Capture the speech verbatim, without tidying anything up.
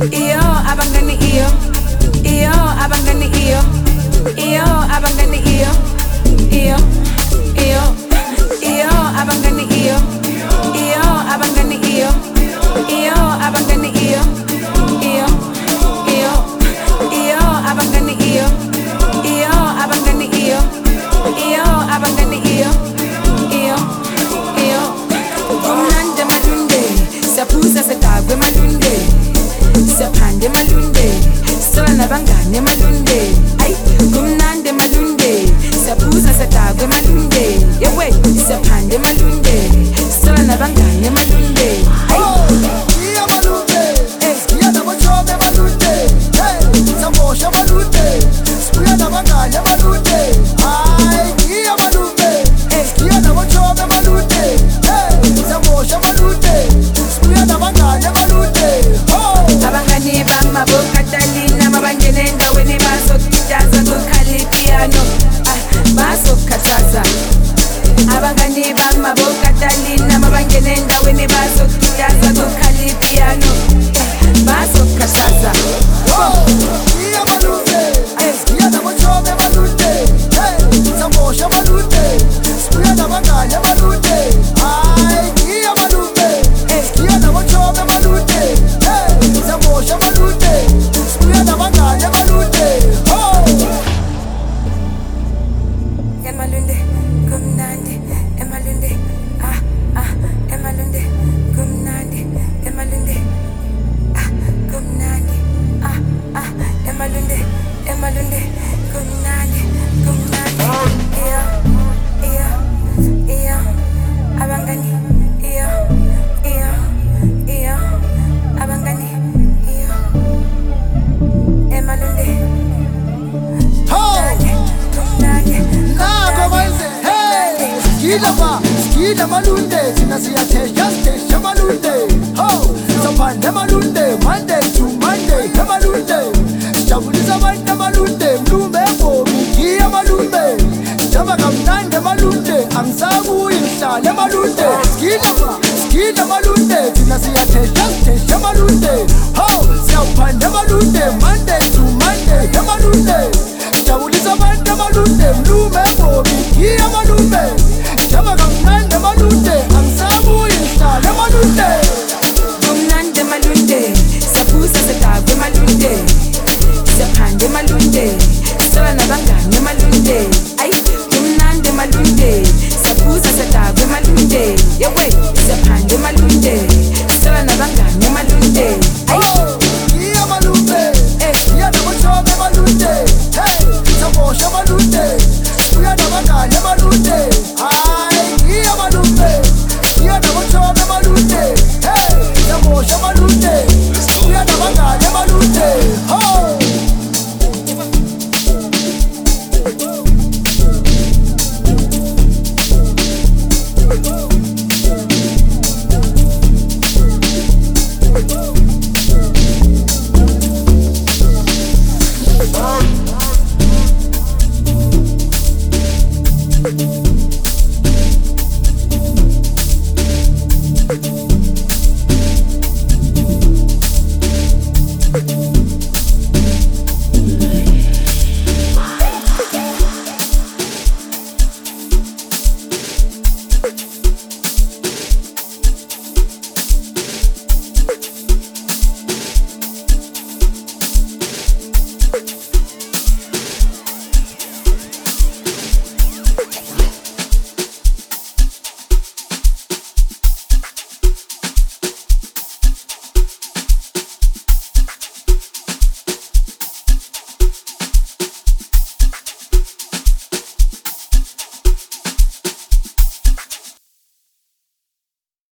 iyo abangani iyo iyo abangani iyo iyo abangani iyo iyo iyo iyo abangani iyo iyo abangani iyo iyo abangani iyo iyo iyo iyo abangani iyo iyo abangani iyo iyo abangani iyo iyo iyo kumnande malunde saphuza sedagwe malunde saphande malunde sola nabangane malunde ay kumnande malunde saphuza sedagwe malunde yewe saphande malunde sola nabangane malunde ay iya malunde iya nabochome malunde hey samosha malunde sibuya nabangane malunde ay iya malunde iya nabochome malunde hey samosha malunde sibuya nabangane malunde abangani bamaboka talina mabangene endaweni bazokitaza kukhali piano bazokhathaza abangani bamaboka talina mabangene endaweni bazokitaza kukhali piano bazokhathaza iya malunde iya nabochome malunde hey samosha malunde sibuya nabangane malunde ay iya malunde iya nabochome malunde hey samosha malunde sibuya nabangane malunde oh emalunde kumnandi emalunde ah ah emalunde kumnandi emalunde ah kumnandi ah ah emalunde emalunde kumnandi kumnandi iyo iyo iyo abangani iyo iyo iyo abangani iyo emalunde kumnandi kumnandi nako manje hey skida ba skida malunde sinasiyathe just malunde ho saphande